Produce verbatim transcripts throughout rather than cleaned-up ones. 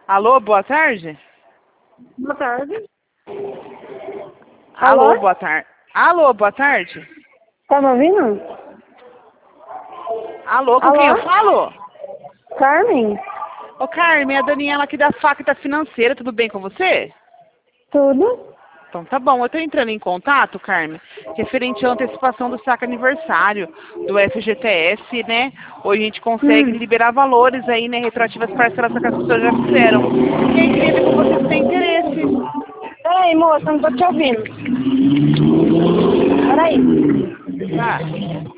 Alô, boa tarde? Boa tarde. Alô, Alô? boa tarde. Alô, boa tarde? Tá me ouvindo? Alô, com quem eu Alô? falo? Carmen? Ô, Carmen, é a Daniela aqui da Facta Financeira, tudo bem com você? Tudo? Então tá bom, eu tô entrando em contato, Carmen, referente à antecipação do saque aniversário do F G T S, né? Hoje a gente consegue Hum. liberar valores aí, né, retroativas parcelas que as pessoas já fizeram. E aí queria ver com você se tem interesse. Peraí, moça, não tô te ouvindo. Peraí. Tá.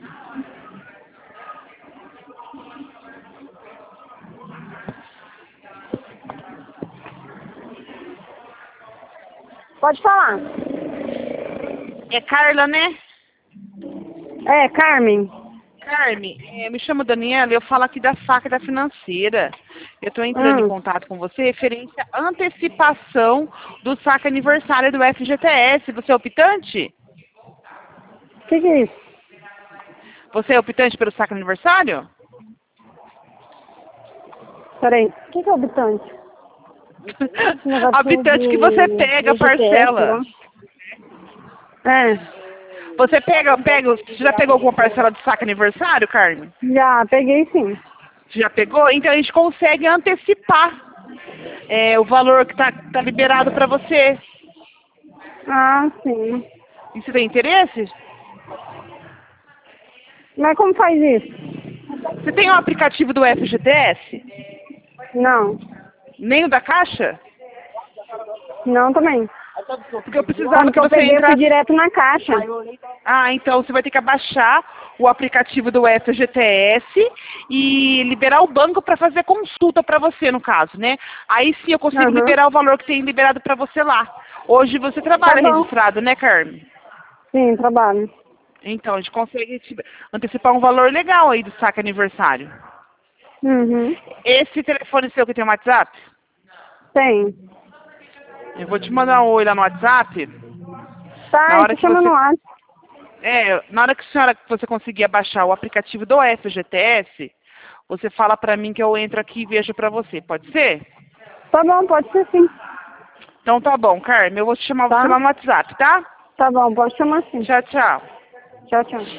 Pode falar. É Carla, né? É, Carmen. Carmen, eh, me chamo Daniela e eu falo aqui da Facta Financeira. Eu estou entrando em Hum. contato com você referente à antecipação do saque aniversário do F G T S. Você é optante? O que que é isso? Você é optante pelo saque aniversário? Peraí. O que que é habitante? Esse negócio Habitante que você de, pega a de G P S, parcela. né? É. Você pega, pega, você já pegou alguma parcela do saque aniversário, Carmen? Já peguei sim. Você já pegou? Então a gente consegue antecipar é, o valor que está tá tá liberado para você. Ah, sim. E você tem interesse? Mas como faz isso? Você tem o aplicativo do F G T S? Não. Nem o da Caixa? Não também. Porque eu precisava Quando que que eu você peguei, eu fui entrasse... direto na caixa. Ah, então você vai ter que abaixar o aplicativo do F G T S e liberar o banco para fazer consulta para você, no caso, né? Aí sim eu consigo Aham. liberar o valor que tem liberado para você lá. Hoje você Tá trabalha bom. registrado, né, Carmen? Sim, trabalho. Então, a gente consegue te antecipar um valor legal aí do saque aniversário. Uhum. Esse telefone seu que tem o WhatsApp? Tem. Eu vou te mandar um oi lá no WhatsApp. Na Tá, hora isso que chama você no ar. É, na hora que a senhora que você conseguir baixar o aplicativo do F G T S, você fala pra mim que eu entro aqui e vejo pra você, pode ser? Tá bom, pode ser sim. Então tá bom, Carmen, eu vou te chamar você Tá? lá no WhatsApp, tá? Tá bom, pode chamar sim. Tchau, tchau. Tchau, tchau.